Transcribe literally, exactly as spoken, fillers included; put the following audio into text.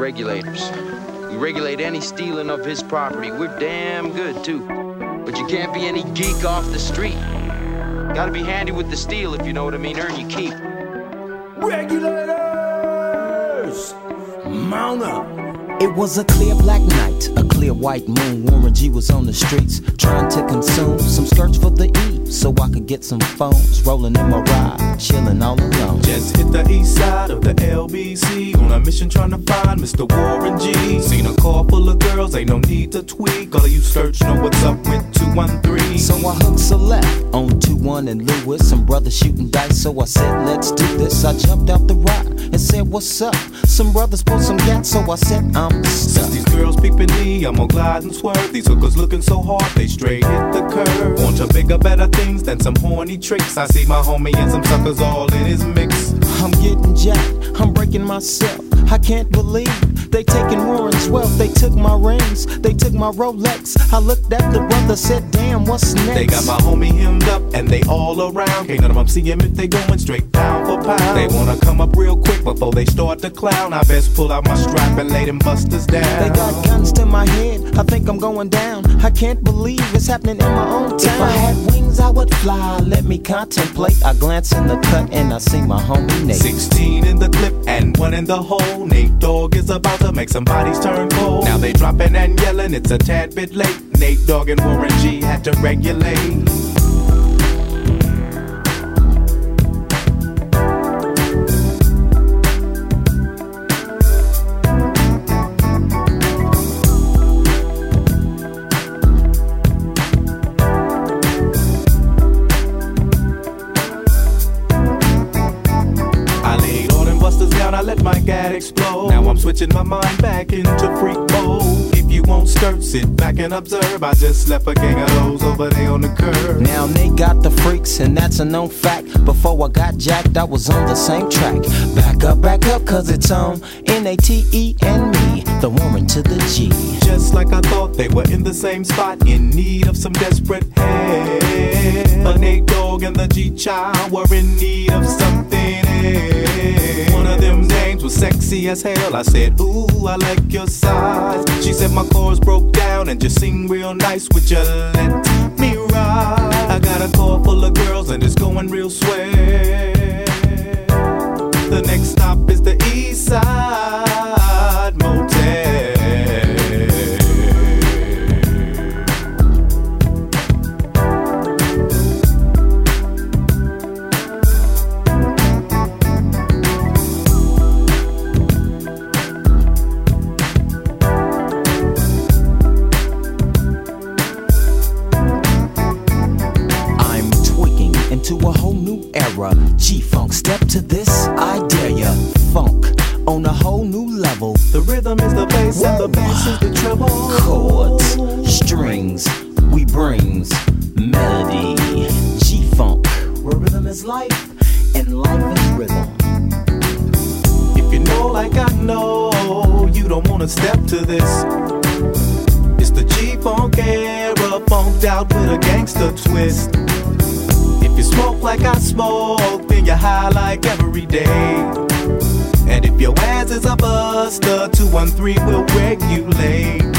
regulators. We regulate any stealing of his property. We're damn good, too. But you can't be any geek off the street. Gotta be handy with the steel, if you know what I mean. Earn your keep. Regulators! Mount up! It was a clear black night, a clear white moon. Warren G was on the streets, trying to consume some skirts for the E, so I could get some phones. Rolling in my ride, chilling all alone. Just hit the east side of the L B C, on a mission trying to find Mister Warren G. Seen a car full of girls, ain't no need to tweak. All of you search know what's up with two one three. So I hooked select on two one and Lewis. Some brothers shooting dice, so I said, let's do this. I jumped out the ride and said, what's up? Some brothers pulled some gas, so I said, I'm since these girls peeping me, I'm gonna glide and swerve. These hookers looking so hard, they straight hit the curve. Want to bigger, better things than some horny tricks. I see my homie and some suckers all in his mix. I'm getting jacked, I'm breaking myself. I can't believe they taking Warren's wealth. They took my rings, they took my Rolex. I looked at the brother, said, damn, what's next? They got my homie hemmed up and they all around. Can't none of them see him if they going straight pound for pound. They wanna come up real quick before they start to clown. I best pull out my strap and lay them busters down. They got guns to my head, I think I'm going down. I can't believe it's happening in my own town. If I had wings, I would fly, let me contemplate. I glance in the cut and I see my homie Nate. Sixteen in the clip and one in the hole. Nate Dogg is about to make some bodies turn cold. Now they dropping and yelling, it's a tad bit late. Nate Dogg and Warren G had to regulate. Explode. Now I'm switching my mind back into freak mode. If you won't skirt, sit back and observe. I just left a gang of those over there on the curb. Now they got the freaks and that's a known fact. Before I got jacked, I was on the same track. Back up, back up, cause it's on N A T E and me, the Warren to the G. Just like I thought, they were in the same spot, in need of some desperate help. But Nate Dogg and the G-Child were in need of something else. One of them dames was sexy as hell. I said, ooh, I like your size. She said my chords broke down and just sing real nice. Would you let me ride? I got a car full of girls and it's going real swell. The next stop is the East Side Motel. G-Funk, step to this, I dare ya. Funk on a whole new level. The rhythm is the bass. Whoa. And the bass is the treble. Chords, strings, we brings melody. G-Funk, where rhythm is life and life is rhythm. If you know like I know, you don't wanna step to this. It's the G-Funk era, funked out with a gangster twist. If you smoke like I smoke, then you're high like every day. And if your ass is a buster, two one three will regulate.